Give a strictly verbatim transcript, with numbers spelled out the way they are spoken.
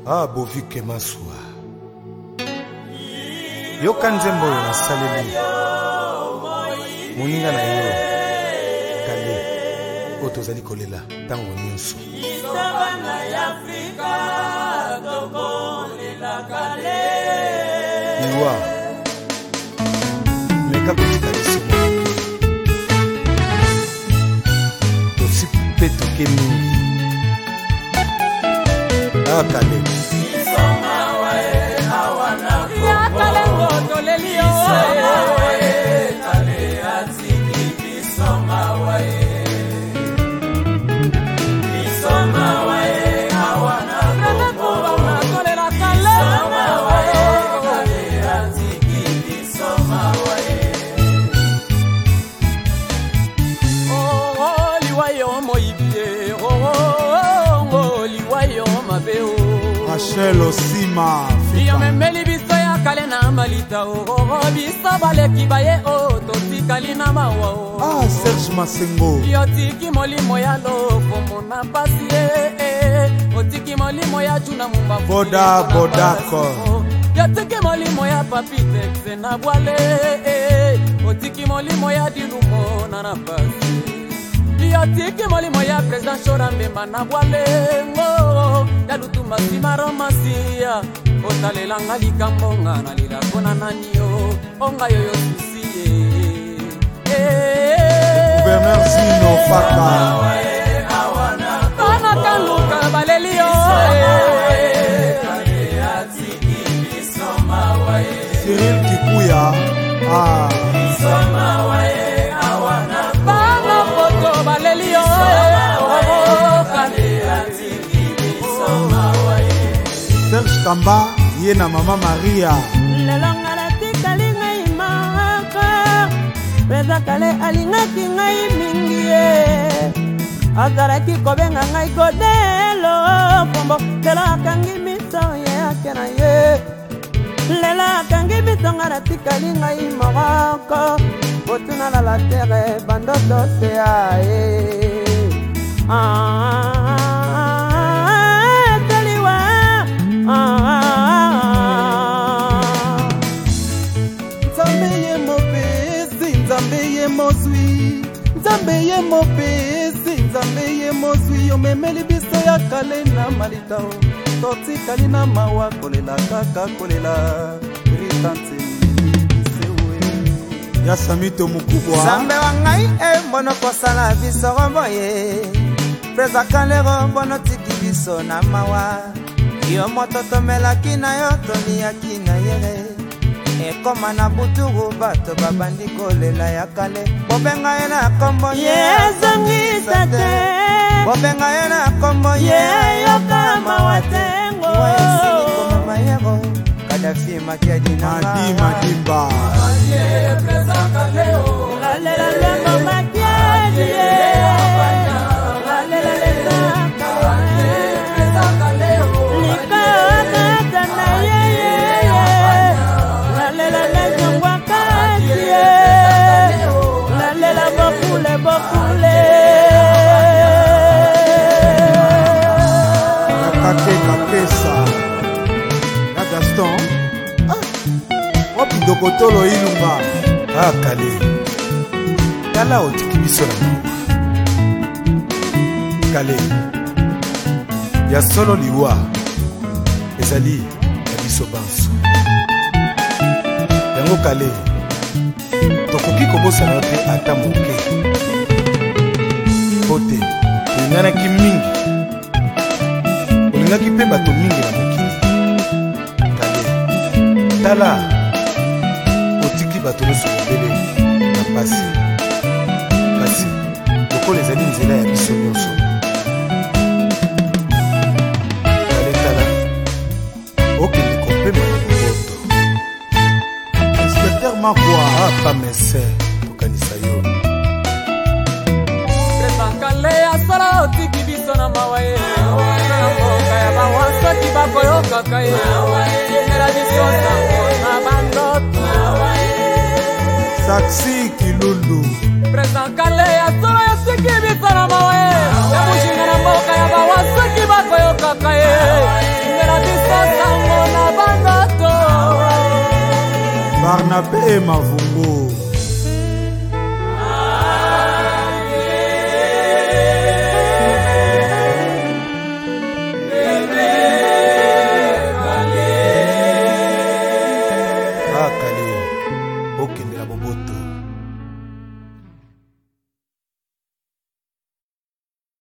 Ah, Bovike Maswa. Yoka nzembo yo nasaleli. Moninga na yo. Kale. Otozali kolela. Tango nyonso. Isabana ya Afrika. Toko lela kale. Iwa. Meka kutika lisi mwake. Tosi peto ke mingi. Ah, Kale. Isoma wae awana koko. Ya Kale ngoto lelio wae. Kale atiki isoma wae. Isoma wae awana koko. Kolela Kale. Isoma wae. Kale atiki isoma wae. Oh, oh, liwayo moibie. Oh, oh, liwayo mabeo. Rachel Osima Yo memeli biso ya Kale na malita o biso baleki baye o totikali na mawa o. Ah, Serge Masengo. Yo tiki molimo ya loko mona pasi e otiki molimo ya juna mumba Boda Bodako. Yo tiki molimo ya papitex na bwale e otiki molimo ya dilumo na na pasi. Yo tiki molimo ya president Chorambe na bwale ngo ya lutuma simaro masia otalela ngalikambo ngana lila kona nani yo onga yo yo susi eh Gouverneur Zino Faka ana kaluka balelio Cyril Kikuya. Ah, bana poto balelio Serge Kamba Yena Mama Maria. lelonga natikali ngai maka peza Kale alingaki ngai mingi ye azalaki kobenga ngai kodelo pombo lelo akangi miso ye ake na ye lelo akangi miso nga natikali ngai moko botuna na la terre bandoto te aye teliwa Nzambe ye mopesi, Nzambe ye mozwi, Nzambe ye mopesi, Nzambe ye mozwi. Omemeli biso ya Kale na malita o totikali na mawa kolela kaka kolela ritanti sewe ya Samito Mukubwa. Nzambe wa ngai e mbono kosala biso romboye preza Kalero mbono tiki biso na mawa yo moto tomelaki na yo toniaki na yere ekoma na buturu bato babandi kolela ya Kale bobenga ye na kombo yezongisa te bobenga ye na kombo yoka mawatengo mayero Kadafi makiadi na Madi Madimba lalela lemo makiadi lalela lemo likakata na yeye lalela lemo wakati lalela bokule bokule Nakate Kapesa na Gaston. Ah, wapi Dokotolo Ilunga. Ah, Kale. Tala otiki biso na mawa. Kale. Ya solo liwa. Ezali ya biso banso. Yango Kale. Tokoki kobosana yo te ata moke. Pote. Olinganaki mingi. Olingaki mpe bato mingi na mokili. Kale. Tala. Otiki bato nyonso mobele na pasi. Kasi lokola ezali nzela ya biso nyonso. Kale tala. Okende kopema na moboto. Inspecteur Makwa. Ah, pa mese. Tokanisa yo. preza Kale asala otiki biso na mawa ye na mboka ya bawasoki bakoyokaka ye yengela biso sango na bandoto Saxi Kilulu. preza Kale asala otiki biso na mawa ye ya mushinga na mboka ya bawasoki bakoyokaka ye yengela biso na pe mavungu